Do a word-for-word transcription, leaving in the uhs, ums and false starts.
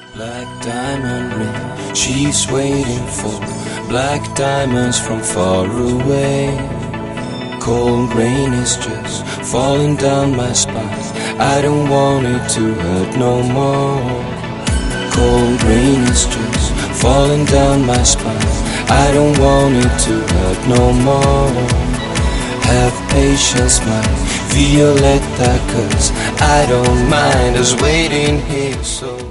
Black diamond ring, she's waiting for black diamonds from far away. Cold rain is just falling down my spine. I don't want it to hurt no more. Cold rain is just falling down my spine. I don't want it to hurt no more. Have patience, my Violetta, cause I don't mind us waiting here so